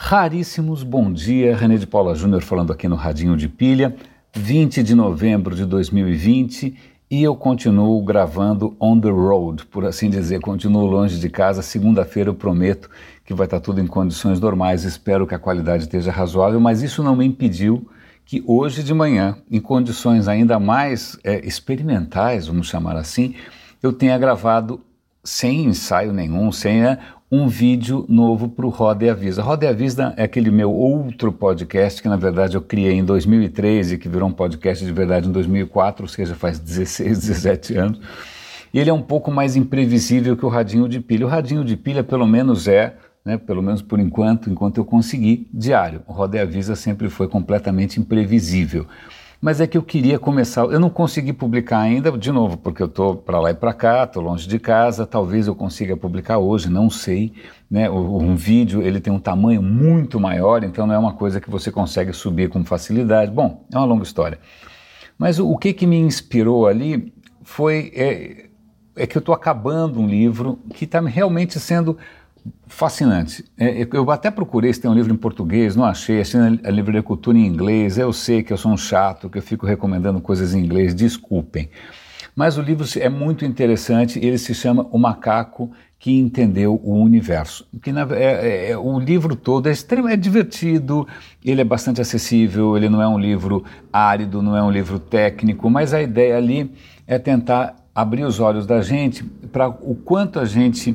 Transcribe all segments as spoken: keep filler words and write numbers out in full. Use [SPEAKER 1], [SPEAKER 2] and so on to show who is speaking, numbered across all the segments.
[SPEAKER 1] Raríssimos, bom dia, René de Paula Júnior falando aqui no Radinho de Pilha, vinte de novembro de dois mil e vinte, e eu continuo gravando on the road, por assim dizer, continuo longe de casa. Segunda-feira eu prometo que vai estar tudo em condições normais, espero que a qualidade esteja razoável, mas isso não me impediu que hoje de manhã, em condições ainda mais é, experimentais, vamos chamar assim, eu tenha gravado sem ensaio nenhum, sem é, um vídeo novo para o Roda e Avisa. Roda e Avisa é aquele meu outro podcast que na verdade eu criei em dois mil e treze e que virou um podcast de verdade em dois mil e quatro, ou seja, faz dezesseis, dezessete anos. E ele é um pouco mais imprevisível que o Radinho de Pilha. O Radinho de Pilha pelo menos é, né, pelo menos por enquanto, enquanto eu conseguir, diário. O Roda e Avisa sempre foi completamente imprevisível. Mas é que eu queria começar, eu não consegui publicar ainda, de novo, porque eu estou para lá e para cá, estou longe de casa, talvez eu consiga publicar hoje, não sei, né? Um vídeo, ele tem um tamanho muito maior, então não é uma coisa que você consegue subir com facilidade. Bom, é uma longa história. Mas o, o que que me inspirou ali foi, é, é que eu estou acabando um livro que está realmente sendo fascinante. É, eu até procurei se tem um livro em português, não achei, achei a Livraria Cultura em inglês. Eu sei que eu sou um chato, que eu fico recomendando coisas em inglês, desculpem. Mas o livro é muito interessante, ele se chama O Macaco que Entendeu o Universo. Que na, é, é, o livro todo é, extremo, é divertido, ele é bastante acessível, ele não é um livro árido, não é um livro técnico, mas a ideia ali é tentar abrir os olhos da gente para o quanto a gente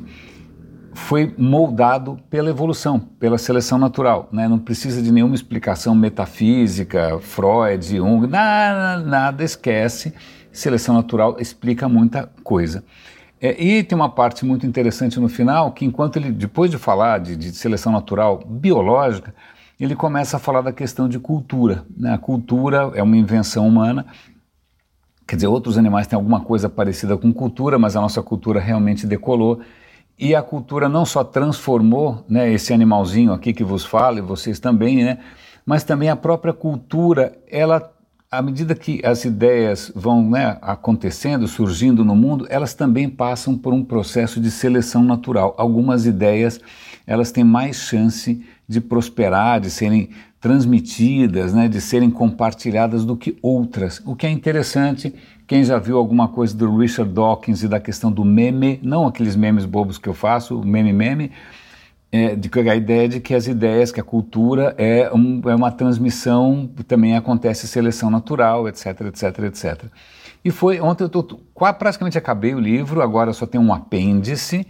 [SPEAKER 1] foi moldado pela evolução, pela seleção natural, né? Não precisa de nenhuma explicação metafísica, Freud, Jung, nada, nada, esquece. Seleção natural explica muita coisa. É, e tem uma parte muito interessante no final, que enquanto ele, depois de falar de, de seleção natural biológica, ele começa a falar da questão de cultura, né? A cultura é uma invenção humana, quer dizer, outros animais têm alguma coisa parecida com cultura, mas a nossa cultura realmente decolou. E a cultura não só transformou, né, esse animalzinho aqui que vos fala, e vocês também, né, mas também a própria cultura, ela, à medida que as ideias vão, né, acontecendo, surgindo no mundo, elas também passam por um processo de seleção natural. Algumas ideias, elas têm mais chance de prosperar, de serem transmitidas, né, de serem compartilhadas do que outras, o que é interessante. Quem já viu alguma coisa do Richard Dawkins e da questão do meme, não aqueles memes bobos que eu faço, o meme-meme, é, de, a ideia de que as ideias, que a cultura é, um, é uma transmissão, também acontece seleção natural, etc, etc, etcétera. E foi, ontem eu tô, quase, praticamente acabei o livro, agora só tem um apêndice,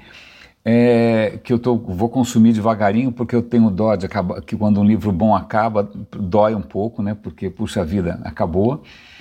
[SPEAKER 1] é, que eu tô, vou consumir devagarinho, porque eu tenho dó de acabar, que quando um livro bom acaba, dói um pouco, né, porque, puxa vida, acabou,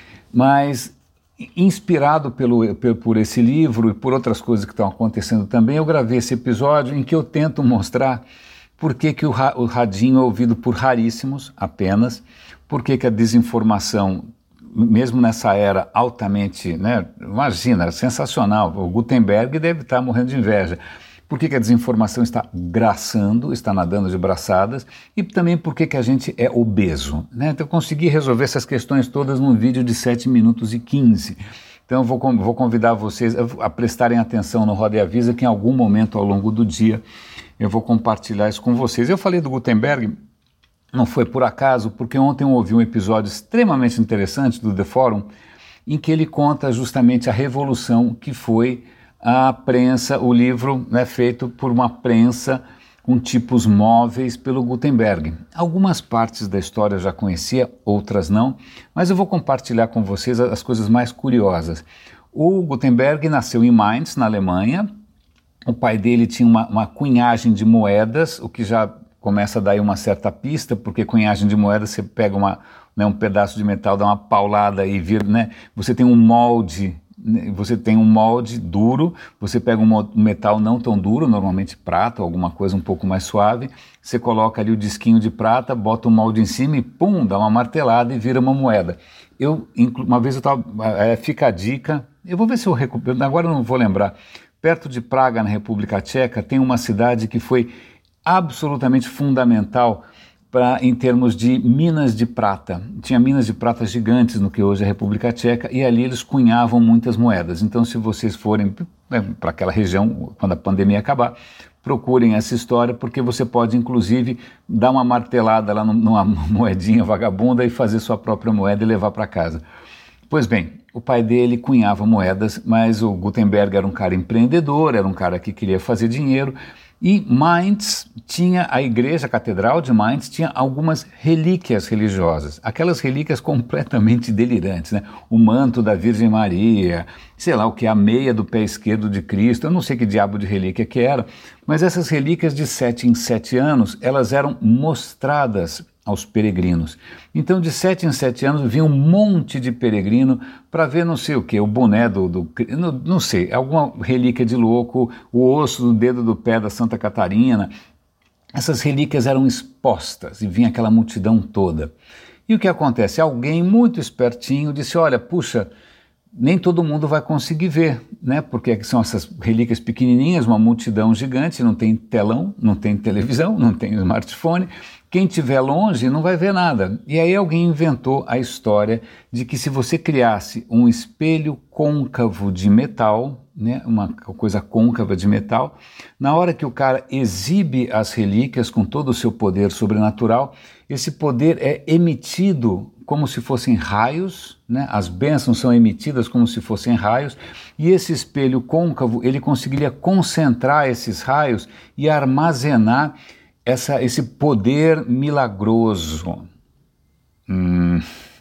[SPEAKER 1] mas inspirado pelo, por esse livro e por outras coisas que estão acontecendo também, eu gravei esse episódio em que eu tento mostrar por que, que o, ra, o radinho é ouvido por raríssimos apenas, por que, que a desinformação, mesmo nessa era altamente, né, imagina, sensacional, o Gutenberg deve estar morrendo de inveja. Por que, que a desinformação está graçando, está nadando de braçadas, e também por que, que a gente é obeso, né? Então eu consegui resolver essas questões todas num vídeo de sete minutos e quinze. Então eu vou, vou convidar vocês a, a prestarem atenção no Roda e Avisa, que em algum momento ao longo do dia eu vou compartilhar isso com vocês. Eu falei do Gutenberg, não foi por acaso, porque ontem eu ouvi um episódio extremamente interessante do The Forum, em que ele conta justamente a revolução que foi a prensa, o livro é, né, feito por uma prensa com tipos móveis pelo Gutenberg. Algumas partes da história eu já conhecia, outras não, mas eu vou compartilhar com vocês as coisas mais curiosas. O Gutenberg nasceu em Mainz, na Alemanha. O pai dele tinha uma, uma cunhagem de moedas, o que já começa a dar aí uma certa pista, porque cunhagem de moedas você pega uma, né, um pedaço de metal, dá uma paulada e vira, né, você tem um molde. Você tem um molde duro, você pega um metal não tão duro, normalmente prata ou alguma coisa um pouco mais suave, você coloca ali o disquinho de prata, bota o molde em cima e pum, dá uma martelada e vira uma moeda. Eu, uma vez eu estava, é, fica a dica, eu vou ver se eu recupero, agora eu não vou lembrar, perto de Praga, na República Tcheca, tem uma cidade que foi absolutamente fundamental Pra, em termos de minas de prata. Tinha minas de prata gigantes no que hoje é a República Tcheca, e ali eles cunhavam muitas moedas. Então, se vocês forem né, para aquela região, quando a pandemia acabar, procurem essa história, porque você pode, inclusive, dar uma martelada lá numa moedinha vagabunda e fazer sua própria moeda e levar para casa. Pois bem, o pai dele cunhava moedas, mas o Gutenberg era um cara empreendedor, era um cara que queria fazer dinheiro, e Mainz tinha, a igreja, a catedral de Mainz, tinha algumas relíquias religiosas, aquelas relíquias completamente delirantes, né? O manto da Virgem Maria, sei lá o que, a meia do pé esquerdo de Cristo, eu não sei que diabo de relíquia que era, mas essas relíquias de sete em sete anos, elas eram mostradas aos peregrinos. Então, de sete em sete anos, vinha um monte de peregrino para ver não sei o que, o boné do, do não, não sei, alguma relíquia de louco, o osso do dedo do pé da Santa Catarina. Essas relíquias eram expostas e vinha aquela multidão toda. E o que acontece? Alguém muito espertinho disse, olha, puxa, nem todo mundo vai conseguir ver, né? Porque são essas relíquias pequenininhas, uma multidão gigante, não tem telão, não tem televisão, não tem smartphone. Quem estiver longe não vai ver nada. E aí alguém inventou a história de que se você criasse um espelho côncavo de metal, né, uma coisa côncava de metal, na hora que o cara exibe as relíquias com todo o seu poder sobrenatural, esse poder é emitido como se fossem raios, né? As bênçãos são emitidas como se fossem raios, e esse espelho côncavo, ele conseguiria concentrar esses raios e armazenar essa, esse poder milagroso. Hum,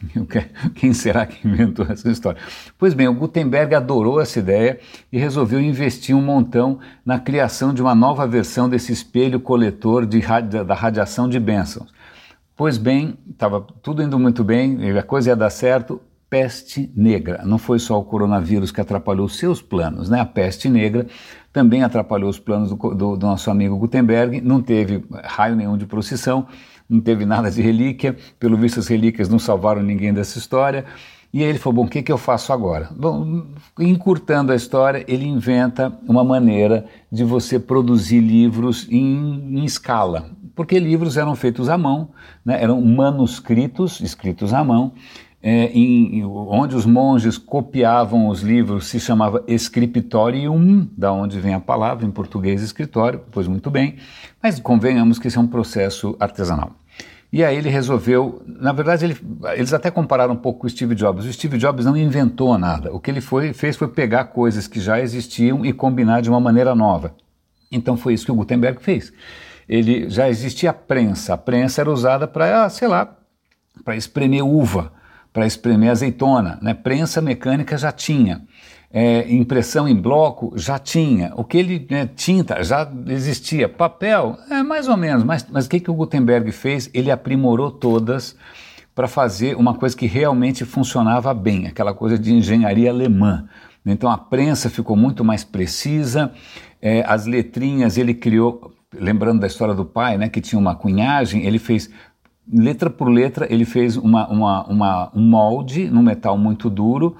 [SPEAKER 1] quem será que inventou essa história? Pois bem, o Gutenberg adorou essa ideia e resolveu investir um montão na criação de uma nova versão desse espelho coletor de radi- da radiação de bênçãos. Pois bem, estava tudo indo muito bem, a coisa ia dar certo, peste negra. Não foi só o coronavírus que atrapalhou seus planos, né? A peste negra também atrapalhou os planos do, do, do nosso amigo Gutenberg, não teve raio nenhum de procissão, não teve nada de relíquia, pelo visto as relíquias não salvaram ninguém dessa história, e aí ele falou, bom, o que, que eu faço agora? Bom, encurtando a história, ele inventa uma maneira de você produzir livros em, em escala, porque livros eram feitos à mão, né, eram manuscritos escritos à mão, é, em, em, onde os monges copiavam os livros, se chamava scriptorium, da onde vem a palavra, em português escritório, pois muito bem, mas convenhamos que isso é um processo artesanal. E aí ele resolveu, na verdade ele, eles até compararam um pouco com o Steve Jobs, o Steve Jobs não inventou nada, o que ele foi, fez foi pegar coisas que já existiam e combinar de uma maneira nova. Então foi isso que o Gutenberg fez. Ele, já existia a prensa, a prensa era usada para, sei lá, para espremer uva, para espremer azeitona, né? Prensa mecânica já tinha, é, impressão em bloco já tinha, o que ele, né, tinta já existia, papel, é, mais ou menos, mas, mas o que, que o Gutenberg fez? Ele aprimorou todas para fazer uma coisa que realmente funcionava bem, aquela coisa de engenharia alemã. Então a prensa ficou muito mais precisa, é, as letrinhas ele criou, lembrando da história do pai, né, que tinha uma cunhagem, ele fez, letra por letra, ele fez uma, uma, uma, um molde num metal muito duro.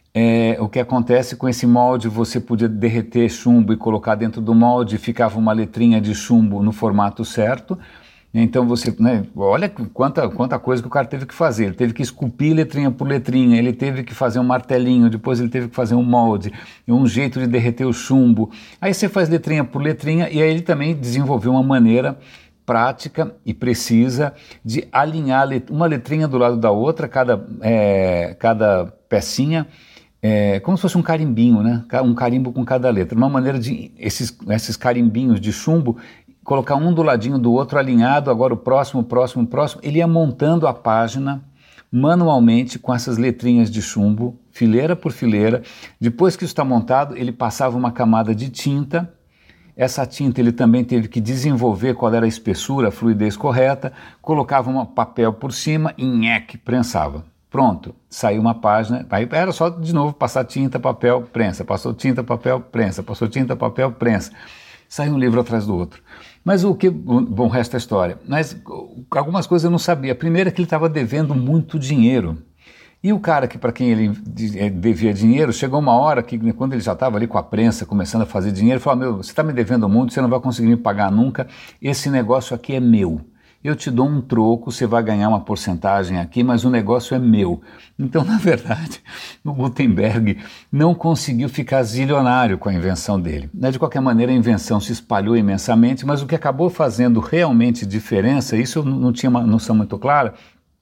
[SPEAKER 1] É, o que acontece com esse molde, você podia derreter chumbo e colocar dentro do molde, ficava uma letrinha de chumbo no formato certo. Então você, né, olha quanta, quanta coisa que o cara teve que fazer, ele teve que esculpir letrinha por letrinha, ele teve que fazer um martelinho, depois ele teve que fazer um molde, um jeito de derreter o chumbo, aí você faz letrinha por letrinha e aí ele também desenvolveu uma maneira prática e precisa de alinhar uma letrinha do lado da outra, cada, é, cada pecinha, é, como se fosse um carimbinho, né? Um carimbo com cada letra, uma maneira de esses, esses carimbinhos de chumbo colocar um do ladinho do outro alinhado, agora o próximo, o próximo, o próximo, ele ia montando a página manualmente com essas letrinhas de chumbo, fileira por fileira. Depois que isso está montado, ele passava uma camada de tinta, essa tinta ele também teve que desenvolver qual era a espessura, a fluidez correta, colocava um papel por cima e nheque, prensava. Pronto, saiu uma página, aí era só de novo passar tinta, papel, prensa, passou tinta, papel, prensa, passou tinta, papel, prensa. Saiu um livro atrás do outro. Mas o que, bom, o resto é história. Mas algumas coisas eu não sabia. A primeira é que ele estava devendo muito dinheiro. E o cara que para quem ele devia dinheiro, chegou uma hora que quando ele já estava ali com a prensa, começando a fazer dinheiro, ele falou, meu, você está me devendo muito, você não vai conseguir me pagar nunca, esse negócio aqui é meu. eu te dou um troco, você vai ganhar uma porcentagem aqui, mas o negócio é meu. Então, na verdade, o Gutenberg não conseguiu ficar zilionário com a invenção dele. De qualquer maneira, a invenção se espalhou imensamente, mas o que acabou fazendo realmente diferença, isso eu não tinha uma noção muito clara,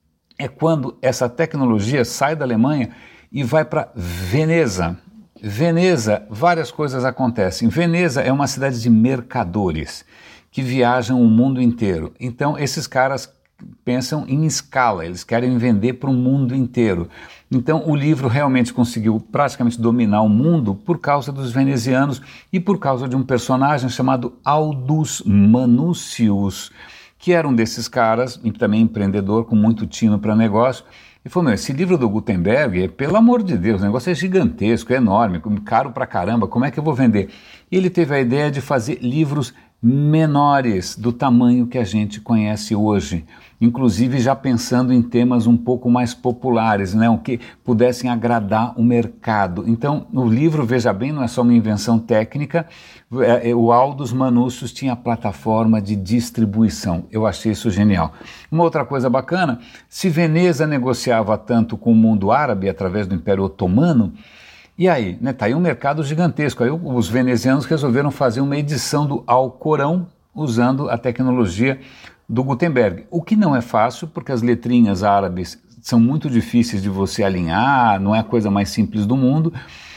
[SPEAKER 1] é quando essa tecnologia sai da Alemanha e vai para Veneza. Veneza, várias coisas acontecem. Veneza é uma cidade de mercadores que viajam o mundo inteiro. Então, esses caras pensam em escala, eles querem vender para o mundo inteiro. Então, o livro realmente conseguiu praticamente dominar o mundo por causa dos venezianos e por causa de um personagem chamado Aldus Manutius, que era um desses caras, e também empreendedor, com muito tino para negócio. E falou, meu, esse livro do Gutenberg, é, pelo amor de Deus, o negócio é gigantesco, é enorme, caro pra caramba, como é que eu vou vender? E ele teve a ideia de fazer livros menores, do tamanho que a gente conhece hoje, inclusive já pensando em temas um pouco mais populares, né, o que pudessem agradar o mercado. Então, o livro, veja bem, não é só uma invenção técnica, é, é, o Aldus Manutius tinha a plataforma de distribuição, eu achei isso genial. Uma outra coisa bacana, se Veneza negociava tanto com o mundo árabe através do Império Otomano, e aí, né, tá aí um mercado gigantesco. Aí os venezianos resolveram fazer uma edição do Alcorão usando a tecnologia do Gutenberg. O que não é fácil, porque as letrinhas árabes são muito difíceis de você alinhar, não é a coisa mais simples do mundo.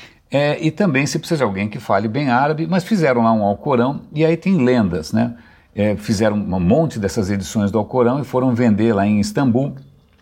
[SPEAKER 1] É, e também se precisa de alguém que fale bem árabe, mas fizeram lá um Alcorão e aí tem lendas, né? É, fizeram um monte dessas edições do Alcorão e foram vender lá em Istambul.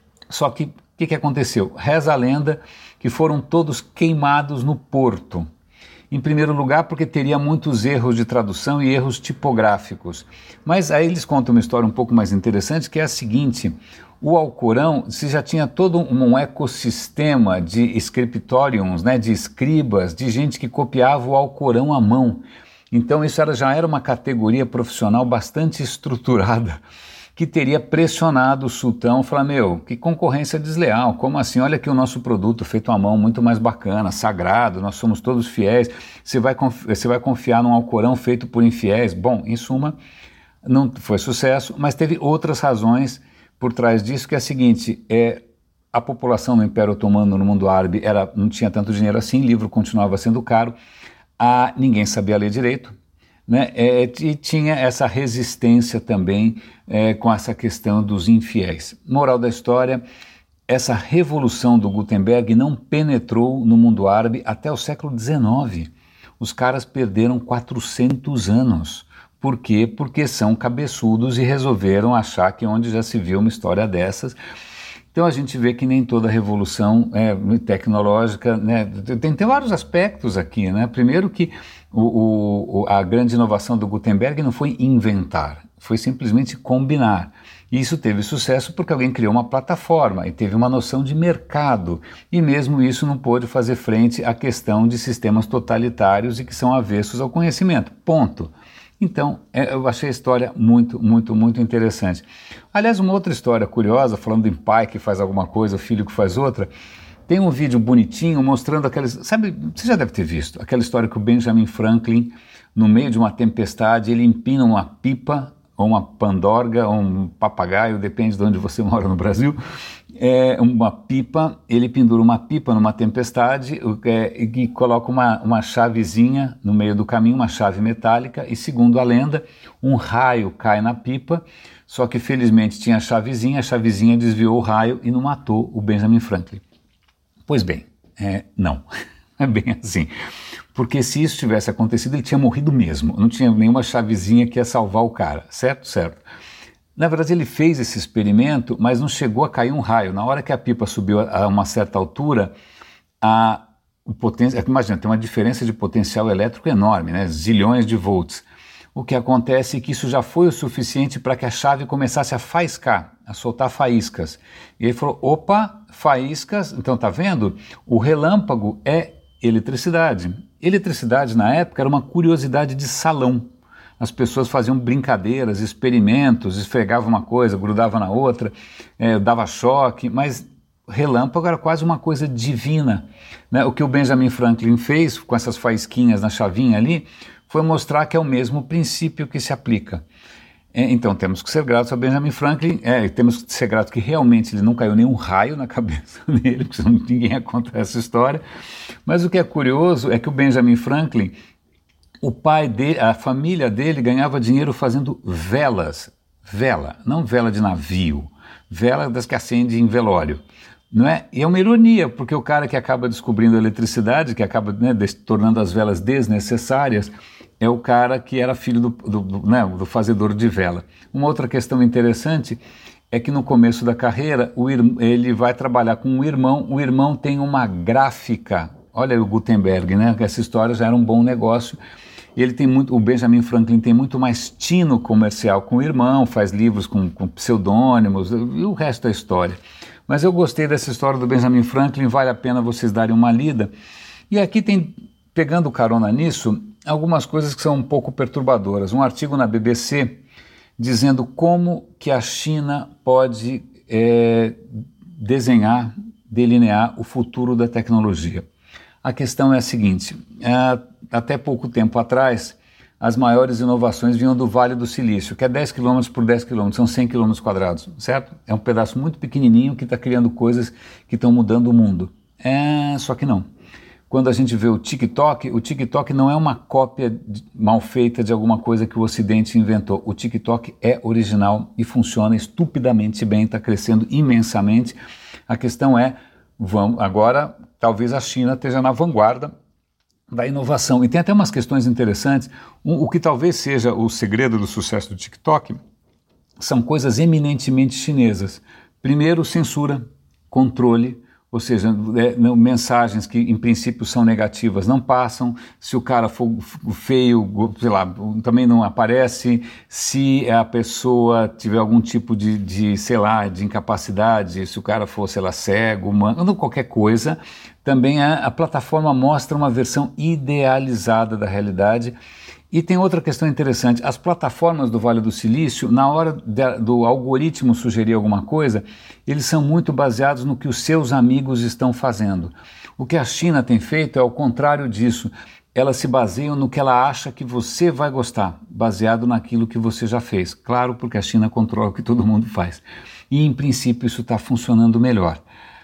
[SPEAKER 1] Só que o que, que aconteceu? Reza a lenda que foram todos queimados no porto. Em primeiro lugar, porque teria muitos erros de tradução e erros tipográficos. Mas aí eles contam uma história um pouco mais interessante, que é a seguinte: o Alcorão, se já tinha todo um ecossistema de scriptoriums, né, de escribas, de gente que copiava o Alcorão à mão. Então isso era, já era uma categoria profissional bastante estruturada, que teria pressionado o sultão, falar, meu, que concorrência desleal, como assim? Olha aqui o nosso produto feito à mão, muito mais bacana, sagrado, nós somos todos fiéis, você vai, você vai confiar num Alcorão feito por infiéis? Bom, em suma, não foi sucesso, mas teve outras razões por trás disso, que é a seguinte, é, a população no Império Otomano, no mundo árabe, era, não tinha tanto dinheiro assim, livro continuava sendo caro, a, ninguém sabia ler direito, né? É, e tinha essa resistência também é, com essa questão dos infiéis. Moral da história, essa revolução do Gutenberg não penetrou no mundo árabe até o século dezenove. Os caras perderam quatrocentos anos. Por quê? Porque são cabeçudos e resolveram achar que onde já se viu uma história dessas. Então a gente vê que nem toda revolução é, tecnológica, né, tem, tem vários aspectos aqui, né? Primeiro que o, o, a grande inovação do Gutenberg não foi inventar, foi simplesmente combinar. E isso teve sucesso porque alguém criou uma plataforma e teve uma noção de mercado. E mesmo isso não pôde fazer frente à questão de sistemas totalitários e que são avessos ao conhecimento. Ponto. Então, eu achei a história muito, muito, muito interessante. Aliás, uma outra história curiosa, falando em pai que faz alguma coisa, filho que faz outra, tem um vídeo bonitinho mostrando aquelas... Sabe, você já deve ter visto, aquela história que o Benjamin Franklin, no meio de uma tempestade, ele empina uma pipa, ou uma pandorga, ou um papagaio, depende de onde você mora no Brasil, é, uma pipa, ele pendura uma pipa numa tempestade é, e coloca uma, uma chavezinha no meio do caminho, uma chave metálica, e segundo a lenda, um raio cai na pipa, só que felizmente tinha a chavezinha, a chavezinha desviou o raio e não matou o Benjamin Franklin. Pois bem, é, não, é bem assim, porque se isso tivesse acontecido, ele tinha morrido mesmo, não tinha nenhuma chavezinha que ia salvar o cara, certo? Certo. Na verdade, ele fez esse experimento, mas não chegou a cair um raio. Na hora que a pipa subiu a uma certa altura, a, o potencial, imagina, tem uma diferença de potencial elétrico enorme, né? Zilhões de volts. O que acontece é que isso já foi o suficiente para que a chave começasse a faiscar, a soltar faíscas. E ele falou, opa, faíscas, então tá vendo? O relâmpago é eletricidade. Eletricidade, na época, era uma curiosidade de salão. As pessoas faziam brincadeiras, experimentos, esfregavam uma coisa, grudavam na outra, é, dava choque, mas relâmpago era quase uma coisa divina, né? O que o Benjamin Franklin fez com essas faísquinhas na chavinha ali foi mostrar que é o mesmo princípio que se aplica. É, então temos que ser gratos a Benjamin Franklin, é, temos que ser gratos que realmente ele não caiu nenhum raio na cabeça dele, porque senão ninguém ia contar essa história. Mas o que é curioso é que o Benjamin Franklin, o pai dele, a família dele ganhava dinheiro fazendo velas, vela, não vela de navio, vela das que acende em velório. Não é? E é uma ironia, porque o cara que acaba descobrindo a eletricidade, que acaba, né, tornando as velas desnecessárias, é o cara que era filho do, do, do, né, do fazedor de vela. Uma outra questão interessante é que no começo da carreira o, ele vai trabalhar com um irmão, o irmão tem uma gráfica, olha o Gutenberg, né, essa história já era um bom negócio. Ele tem muito, o Benjamin Franklin tem muito mais tino comercial com o irmão, faz livros com, com pseudônimos e o resto da história. Mas eu gostei dessa história do Benjamin Franklin, vale a pena vocês darem uma lida. E aqui tem, pegando carona nisso, algumas coisas que são um pouco perturbadoras. Um artigo na B B C dizendo como que a China pode é, desenhar, delinear o futuro da tecnologia. A questão é a seguinte, é, até pouco tempo atrás, as maiores inovações vinham do Vale do Silício, que é dez quilômetros por dez quilômetros, são cem quilômetros quadrados, certo? É um pedaço muito pequenininho que está criando coisas que estão mudando o mundo. É, só que não. Quando a gente vê o TikTok, o TikTok não é uma cópia mal feita de alguma coisa que o Ocidente inventou. O TikTok é original e funciona estupidamente bem, está crescendo imensamente. A questão é, vamos, agora talvez a China esteja na vanguarda da inovação. E tem até umas questões interessantes. Um, o que talvez seja o segredo do sucesso do TikTok são coisas eminentemente chinesas. Primeiro, censura, controle, ou seja, é, não, mensagens que em princípio são negativas não passam, se o cara for feio, sei lá, também não aparece, se a pessoa tiver algum tipo de, de, sei lá, de incapacidade, se o cara for, sei lá, cego, humano, qualquer coisa, também a, a plataforma mostra uma versão idealizada da realidade. E tem outra questão interessante, as plataformas do Vale do Silício, na hora de, do algoritmo sugerir alguma coisa, eles são muito baseados no que os seus amigos estão fazendo. O que a China tem feito é o contrário disso, elas se baseiam no que ela acha que você vai gostar, baseado naquilo que você já fez. Claro, porque a China controla o que todo mundo faz. E em princípio isso está funcionando melhor.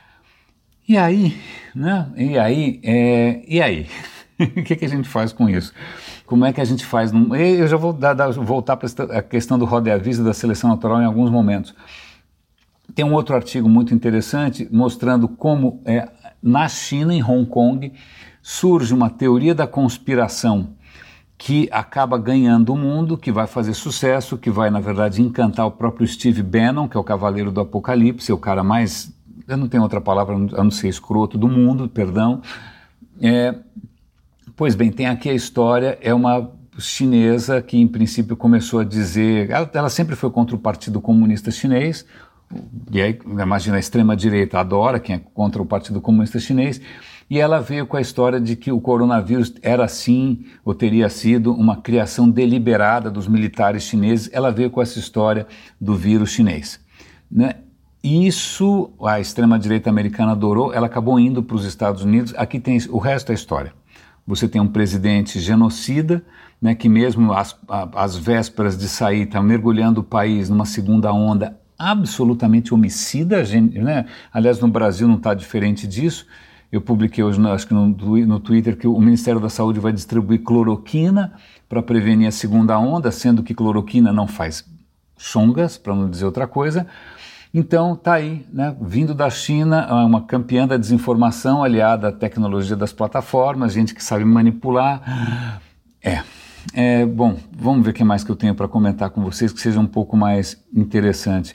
[SPEAKER 1] E aí, né? E aí, é... e aí? O que, que a gente faz com isso? Como é que a gente faz? Num... Eu já vou dar, dar, voltar para a questão do rodeavisa da seleção natural em alguns momentos. Tem um outro artigo muito interessante mostrando como é, na China, em Hong Kong, surge uma teoria da conspiração que acaba ganhando o mundo, que vai fazer sucesso, que vai, na verdade, encantar o próprio Steve Bannon, que é o Cavaleiro do Apocalipse, é o cara mais, eu não tenho outra palavra a não ser escroto do mundo, perdão. É, pois bem, tem aqui a história, é uma chinesa que em princípio começou a dizer, ela, ela sempre foi contra o Partido Comunista Chinês, e aí, imagina, a extrema-direita adora quem é contra o Partido Comunista Chinês, e ela veio com a história de que o coronavírus era sim, ou teria sido, uma criação deliberada dos militares chineses. Ela veio com essa história do vírus chinês, né? Isso a extrema-direita americana adorou, ela acabou indo para os Estados Unidos. Aqui tem o resto da história. Você tem um presidente genocida, né, que mesmo às, às vésperas de sair está mergulhando o país numa segunda onda absolutamente homicida, né? Aliás, no Brasil não está diferente disso. Eu publiquei hoje, acho que no, no Twitter, que o Ministério da Saúde vai distribuir cloroquina para prevenir a segunda onda, sendo que cloroquina não faz chongas, para não dizer outra coisa. Então está aí, né, vindo da China, uma campeã da desinformação aliada à tecnologia das plataformas, gente que sabe manipular. É, é bom, vamos ver o que mais que eu tenho para comentar com vocês que seja um pouco mais interessante.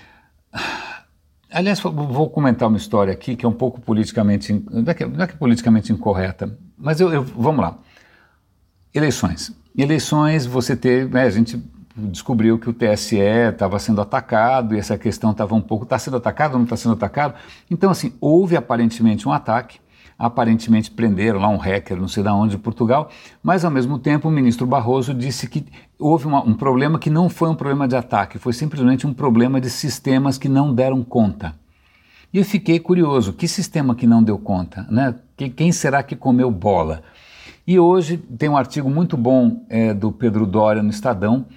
[SPEAKER 1] Aliás, vou comentar uma história aqui que é um pouco politicamente, não é que, não é que politicamente incorreta, mas eu, eu, vamos lá. Eleições. Eleições, você teve, né, a gente descobriu que o T S E estava sendo atacado e essa questão estava um pouco, está sendo atacado ou não está sendo atacado? Então, assim, houve aparentemente um ataque, aparentemente prenderam lá um hacker, não sei de onde, de Portugal, mas ao mesmo tempo o ministro Barroso disse que houve uma, um problema que não foi um problema de ataque, foi simplesmente um problema de sistemas que não deram conta. E eu fiquei curioso, que sistema que não deu conta, né? Que, quem será que comeu bola? E hoje tem um artigo muito bom é, do Pedro Doria no Estadão,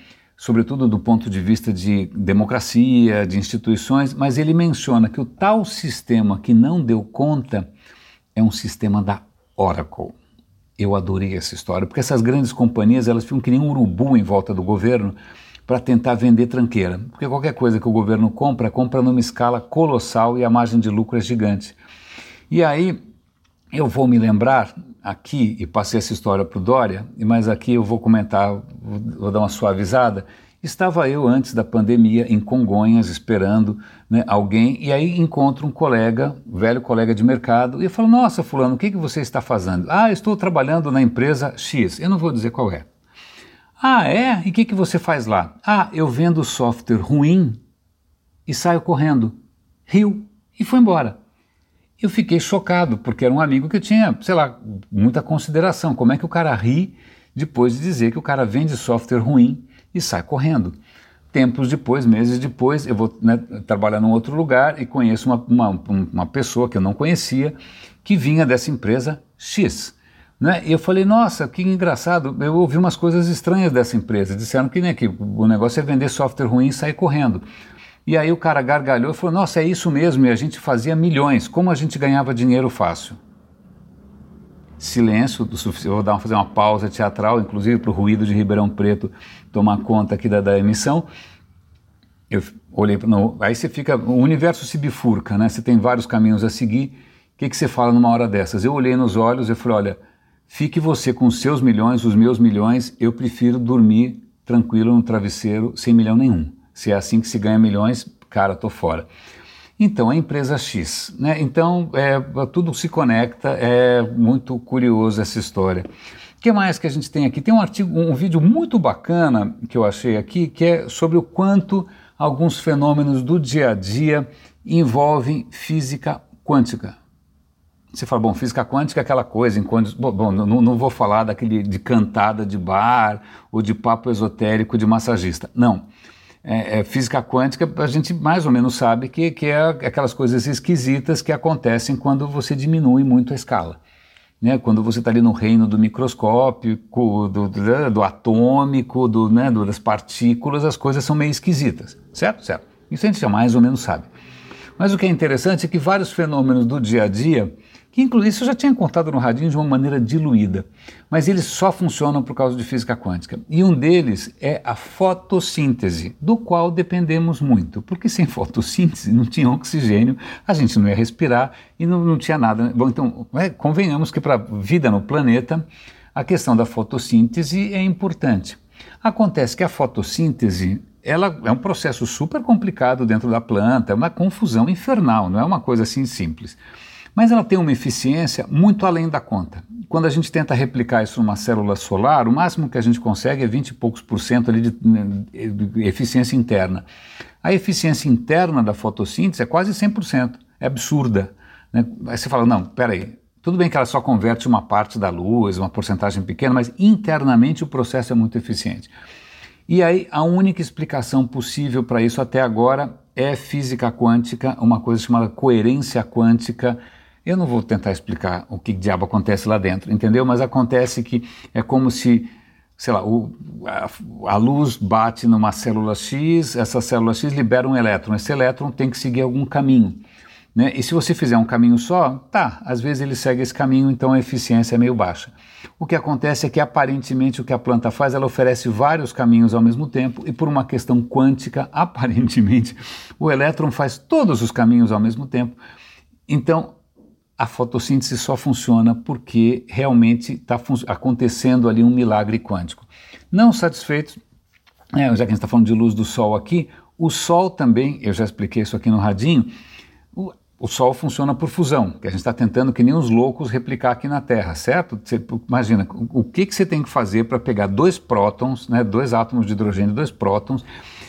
[SPEAKER 1] sobretudo do ponto de vista de democracia, de instituições, mas ele menciona que o tal sistema que não deu conta é um sistema da Oracle. Eu adorei essa história, porque essas grandes companhias, elas ficam que nem um urubu em volta do governo para tentar vender tranqueira, porque qualquer coisa que o governo compra, compra numa escala colossal e a margem de lucro é gigante. E aí eu vou me lembrar aqui, e passei essa história para o Dória, mas aqui eu vou comentar, vou, vou dar uma suavizada. Estava eu antes da pandemia em Congonhas esperando, né, alguém, e aí encontro um colega, um velho colega de mercado, e eu falo: nossa, fulano, o que, que você está fazendo? Ah, estou trabalhando na empresa X, eu não vou dizer qual é. Ah, é? E o que, que você faz lá? Ah, eu vendo software ruim e saio correndo. Riu e foi embora. Eu fiquei chocado, porque era um amigo que eu tinha, sei lá, muita consideração. Como é que o cara ri depois de dizer que o cara vende software ruim e sai correndo? Tempos depois, meses depois, eu vou, né, trabalhar num outro lugar e conheço uma, uma, uma pessoa que eu não conhecia, que vinha dessa empresa X. Né? E eu falei: nossa, que engraçado, eu ouvi umas coisas estranhas dessa empresa. Disseram que, né, que o negócio é vender software ruim e sair correndo. E aí o cara gargalhou e falou: nossa, é isso mesmo, e a gente fazia milhões, como a gente ganhava dinheiro fácil? Silêncio do suficiente. Eu vou dar, fazer uma pausa teatral, inclusive para o ruído de Ribeirão Preto tomar conta aqui da, da emissão. Eu olhei, no, aí você fica, o universo se bifurca, né? Você tem vários caminhos a seguir. O que, que você fala numa hora dessas? Eu olhei nos olhos e falei: olha, fique você com os seus milhões, os meus milhões, eu prefiro dormir tranquilo no travesseiro sem milhão nenhum. Se é assim que se ganha milhões, cara, tô fora. Então, a empresa X, né? Então, é, tudo se conecta, é muito curioso essa história. O que mais que a gente tem aqui? Tem um artigo, um vídeo muito bacana que eu achei aqui, que é sobre o quanto alguns fenômenos do dia a dia envolvem física quântica. Você fala: bom, física quântica é aquela coisa, em quando, bom, não, não vou falar daquele de cantada de bar ou de papo esotérico de massagista, não. É, é, física quântica, a gente mais ou menos sabe que, que é aquelas coisas esquisitas que acontecem quando você diminui muito a escala. Né? Quando você está ali no reino do microscópico, do, do, do atômico, do, né, do, das partículas, as coisas são meio esquisitas, certo? Certo. Isso a gente já mais ou menos sabe. Mas o que é interessante é que vários fenômenos do dia a dia, que inclusive isso eu já tinha contado no radinho de uma maneira diluída, mas eles só funcionam por causa de física quântica. E um deles é a fotossíntese, do qual dependemos muito, porque sem fotossíntese não tinha oxigênio, a gente não ia respirar e não, não tinha nada. Bom, então, é, convenhamos que para a vida no planeta, a questão da fotossíntese é importante. Acontece que a fotossíntese, ela é um processo super complicado dentro da planta, é uma confusão infernal, não é uma coisa assim simples. Mas ela tem uma eficiência muito além da conta. Quando a gente tenta replicar isso numa célula solar, o máximo que a gente consegue é vinte e poucos por cento ali de, de eficiência interna. A eficiência interna da fotossíntese é quase cem por cento, é absurda. Né? Aí você fala: não, peraí, tudo bem que ela só converte uma parte da luz, uma porcentagem pequena, mas internamente o processo é muito eficiente. E aí a única explicação possível para isso até agora é física quântica, uma coisa chamada coerência quântica. Eu não vou tentar explicar o que diabo acontece lá dentro, entendeu? Mas acontece que é como se, sei lá, o, a, a luz bate numa célula X, essa célula X libera um elétron, esse elétron tem que seguir algum caminho. Né? E se você fizer um caminho só, tá, às vezes ele segue esse caminho, então a eficiência é meio baixa. O que acontece é que aparentemente o que a planta faz, ela oferece vários caminhos ao mesmo tempo e por uma questão quântica, aparentemente, o elétron faz todos os caminhos ao mesmo tempo. Então, a fotossíntese só funciona porque realmente está acontecendo ali um milagre quântico. Não satisfeitos, é, já que a gente está falando de luz do Sol aqui, o Sol também, eu já expliquei isso aqui no radinho, o, o Sol funciona por fusão, que a gente está tentando que nem os loucos replicar aqui na Terra, certo? Você imagina, o, o que, que você tem que fazer para pegar dois prótons, né, dois átomos de hidrogênio, dois prótons,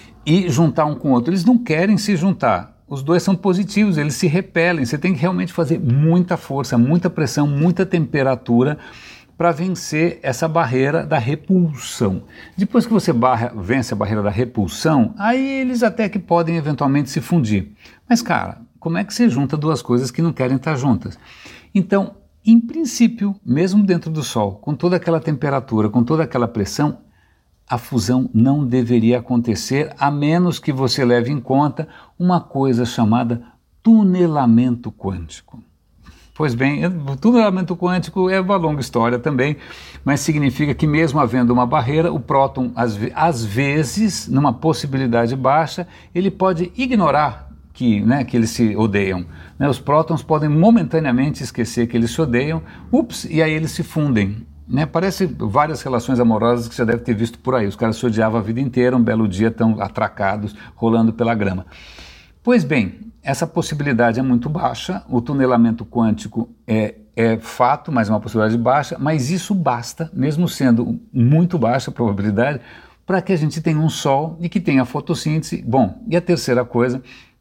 [SPEAKER 1] e juntar um com o outro? Eles não querem se juntar. Os dois são positivos, eles se repelem, você tem que realmente fazer muita força, muita pressão, muita temperatura para vencer essa barreira da repulsão. Depois que você barra, vence a barreira da repulsão, aí eles até que podem eventualmente se fundir. Mas cara, como é que você junta duas coisas que não querem estar juntas? Então, em princípio, mesmo dentro do Sol, com toda aquela temperatura, com toda aquela pressão, a fusão não deveria acontecer, a menos que você leve em conta uma coisa chamada tunelamento quântico. Pois bem, o tunelamento quântico é uma longa história também, mas significa que mesmo havendo uma barreira, o próton, às, às vezes, numa possibilidade baixa, ele pode ignorar que, né, que eles se odeiam. Né? Os prótons podem momentaneamente esquecer que eles se odeiam, ups, e aí eles se fundem. Né? Parece várias relações amorosas que você deve ter visto por aí. Os caras se odiavam a vida inteira, um belo dia estão atracados, rolando pela grama. Pois bem, essa possibilidade é muito baixa, o tunelamento quântico é, é fato, mas é uma possibilidade baixa, mas isso basta, mesmo sendo muito baixa a probabilidade, para que a gente tenha um Sol e que tenha fotossíntese. Bom, e a terceira coisa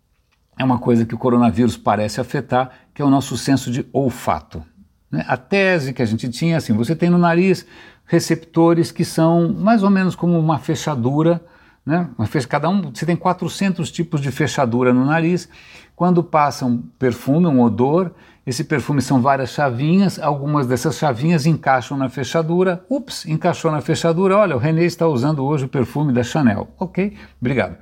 [SPEAKER 1] é uma coisa que o coronavírus parece afetar, que é o nosso senso de olfato. Né? A tese que a gente tinha, assim, você tem no nariz receptores que são mais ou menos como uma fechadura, né? Cada um, você tem quatrocentos tipos de fechadura no nariz. Quando passa um perfume, um odor, esse perfume são várias chavinhas, algumas dessas chavinhas encaixam na fechadura. Ups, encaixou na fechadura, olha, o René está usando hoje o perfume da Chanel. Ok, obrigado.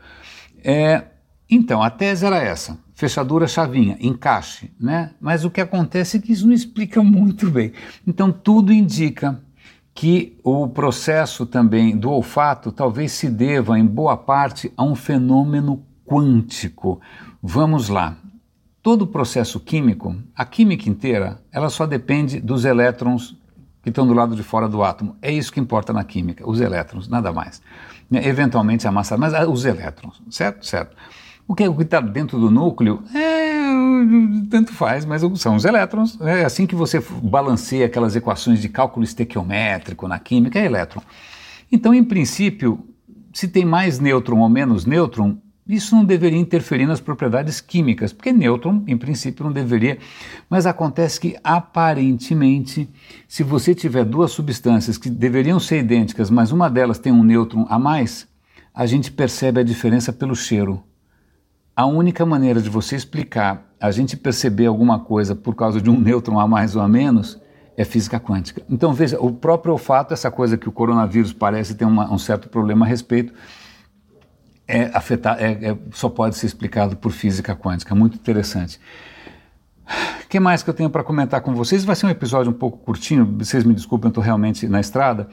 [SPEAKER 1] É, então, a tese era essa, fechadura, chavinha, encaixe, né? Mas o que acontece é que isso não explica muito bem. Então, tudo indica que o processo também do olfato talvez se deva, em boa parte, a um fenômeno quântico. Vamos lá. Todo processo químico, a química inteira, ela só depende dos elétrons que estão do lado de fora do átomo. É isso que importa na química, os elétrons, nada mais. Eventualmente a massa, mas os elétrons, certo? Certo. O que está dentro do núcleo, é, tanto faz, mas são os elétrons. É assim que você balanceia aquelas equações de cálculo estequiométrico na química, é elétron. Então, em princípio, se tem mais nêutron ou menos nêutron, isso não deveria interferir nas propriedades químicas, porque nêutron, em princípio, não deveria. Mas acontece que, aparentemente, se você tiver duas substâncias que deveriam ser idênticas, mas uma delas tem um nêutron a mais, a gente percebe a diferença pelo cheiro. A única maneira de você explicar a gente perceber alguma coisa por causa de um nêutron a mais ou a menos é física quântica. Então veja, o próprio olfato, essa coisa que o coronavírus parece ter uma, um certo problema a respeito, é afetar, é, é, só pode ser explicado por física quântica. Muito interessante. O que mais que eu tenho para comentar com vocês? Vai ser um episódio um pouco curtinho, vocês me desculpem, eu estou realmente na estrada.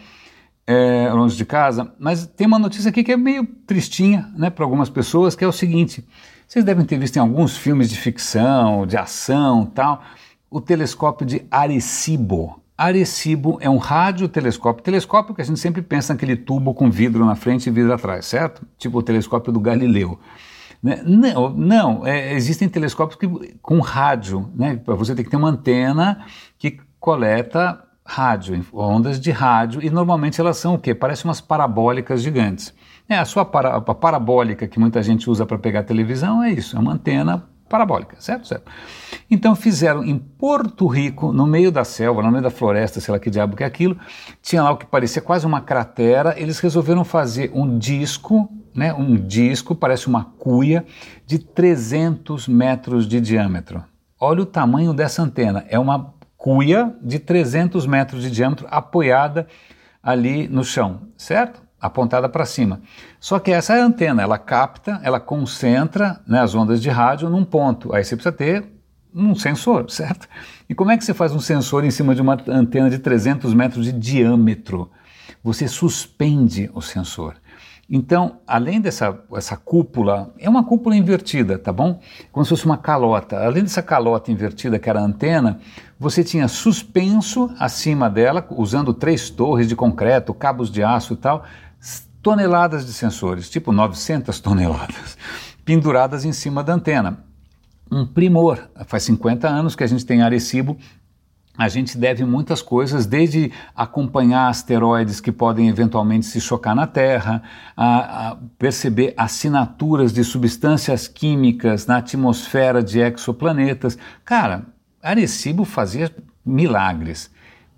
[SPEAKER 1] É, longe de casa, mas tem uma notícia aqui que é meio tristinha, né, para algumas pessoas, que é o seguinte: vocês devem ter visto em alguns filmes de ficção, de ação e tal, o telescópio de Arecibo. Arecibo é um radiotelescópio, telescópio que a gente sempre pensa naquele tubo com vidro na frente e vidro atrás, certo? Tipo o telescópio do Galileu. Né? Não, não é, existem telescópios que, com rádio, né? Você tem que ter uma antena que coleta rádio, ondas de rádio, e normalmente elas são o quê? Parecem umas parabólicas gigantes. É, a sua para, a parabólica que muita gente usa para pegar televisão é isso, é uma antena parabólica, certo? Certo. Então fizeram em Porto Rico, no meio da selva, no meio da floresta, sei lá que diabo que é aquilo, tinha lá o que parecia quase uma cratera, eles resolveram fazer um disco, né, um disco, parece uma cuia, de trezentos metros de diâmetro. Olha o tamanho dessa antena, é uma cuia de trezentos metros de diâmetro apoiada ali no chão, certo? Apontada para cima. Só que essa é a antena, ela capta, ela concentra, né, as ondas de rádio num ponto. Aí você precisa ter um sensor, certo? E como é que você faz um sensor em cima de uma antena de trezentos metros de diâmetro? Você suspende o sensor. Então, além dessa essa cúpula, é uma cúpula invertida, tá bom? Como se fosse uma calota. Além dessa calota invertida, que era a antena, você tinha suspenso acima dela, usando três torres de concreto, cabos de aço e tal, toneladas de sensores, tipo novecentas toneladas, penduradas em cima da antena. Um primor. Faz cinquenta anos que a gente tem Arecibo. A gente deve muitas coisas, desde acompanhar asteroides que podem eventualmente se chocar na Terra, a, a perceber assinaturas de substâncias químicas na atmosfera de exoplanetas. Cara, Arecibo fazia milagres.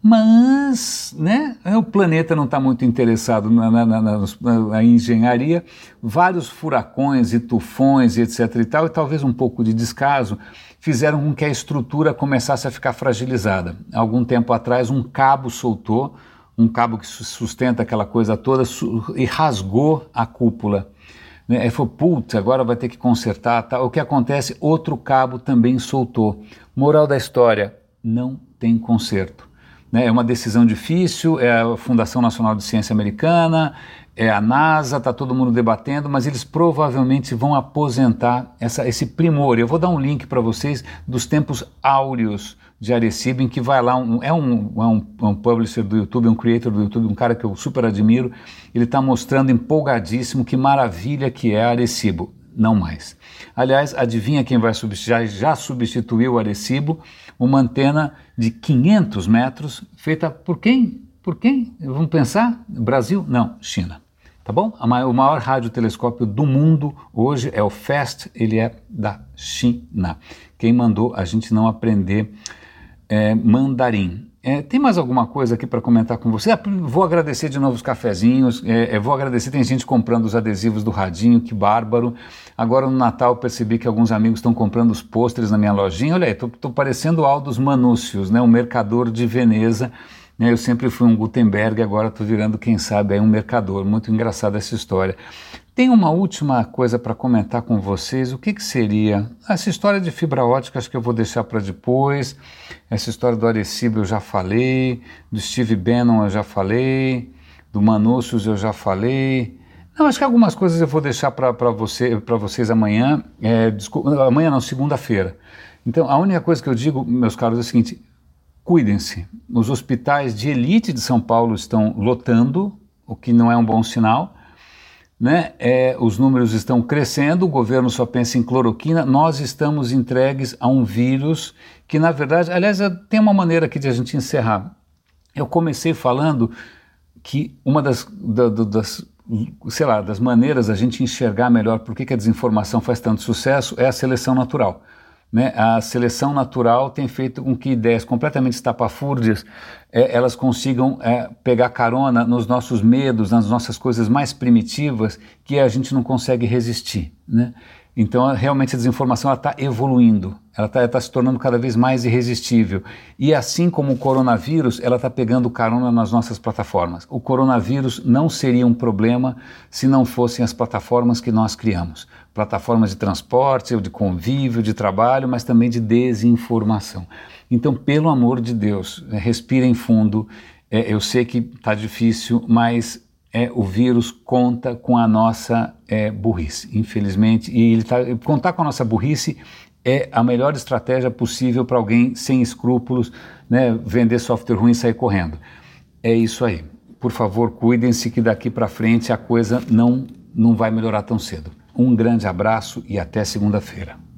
[SPEAKER 1] Mas, né, o planeta não está muito interessado na, na, na, na, na engenharia, vários furacões e tufões e etc e tal, e talvez um pouco de descaso, fizeram com que a estrutura começasse a ficar fragilizada. Algum tempo atrás um cabo soltou, um cabo que sustenta aquela coisa toda e rasgou a cúpula. Né? Aí falou, putz, agora vai ter que consertar. Tá? O que acontece? Outro cabo também soltou. Moral da história, não tem conserto. Né? É uma decisão difícil, é a Fundação Nacional de Ciência Americana, é a NASA, está todo mundo debatendo, mas eles provavelmente vão aposentar essa, esse primor. Eu vou dar um link para vocês dos tempos áureos de Arecibo, em que vai lá, um, é, um, é um, um publisher do YouTube, um creator do YouTube, um cara que eu super admiro, ele está mostrando empolgadíssimo que maravilha que é Arecibo. Não mais. Aliás, adivinha quem vai substituir, já substituiu o Arecibo, uma antena de quinhentos metros, feita por quem? Por quem? Vamos pensar? Brasil? Não, China. Tá bom? O maior radiotelescópio do mundo hoje é o FAST, ele é da China. Quem mandou a gente não aprender é, mandarim. É, tem mais alguma coisa aqui para comentar com você? Ah, vou agradecer de novo os cafezinhos, é, vou agradecer, tem gente comprando os adesivos do Radinho, que bárbaro. Agora no Natal percebi que alguns amigos estão comprando os pôsteres na minha lojinha. Olha aí, estou parecendo o Aldous Manúcios, né, um mercador de Veneza. Eu sempre fui um Gutenberg, agora estou virando, quem sabe, aí um mercador. Muito engraçada essa história. Tem uma última coisa para comentar com vocês. O que, que seria? Essa história de fibra ótica acho que eu vou deixar para depois. Essa história do Arecibo eu já falei, do Steve Bannon eu já falei, do Manúcios eu já falei. Não, acho que algumas coisas eu vou deixar para você, para vocês amanhã. É, desculpa, amanhã não, segunda-feira. Então, a única coisa que eu digo, meus caros, é o seguinte: cuidem-se. Os hospitais de elite de São Paulo estão lotando, o que não é um bom sinal. Né? É, os números estão crescendo, o governo só pensa em cloroquina, nós estamos entregues a um vírus que, na verdade, aliás, tem uma maneira aqui de a gente encerrar. Eu comecei falando que uma das, da, das, sei lá, das maneiras a gente enxergar melhor por que, que a desinformação faz tanto sucesso é a seleção natural. Né? A seleção natural tem feito com que ideias completamente estapafúrdias é, elas consigam é, pegar carona nos nossos medos, nas nossas coisas mais primitivas que a gente não consegue resistir. Né? Então, realmente a desinformação está evoluindo, ela está tá se tornando cada vez mais irresistível. E assim como o coronavírus, ela está pegando carona nas nossas plataformas. O coronavírus não seria um problema se não fossem as plataformas que nós criamos. Plataformas de transporte, de convívio, de trabalho, mas também de desinformação. Então, pelo amor de Deus, respirem fundo. É, eu sei que está difícil, mas é, o vírus conta com a nossa é, burrice, infelizmente. E ele tá, contar com a nossa burrice é a melhor estratégia possível para alguém sem escrúpulos, né, vender software ruim e sair correndo. É isso aí. Por favor, cuidem-se que daqui para frente a coisa não, não vai melhorar tão cedo. Um grande abraço e até segunda-feira.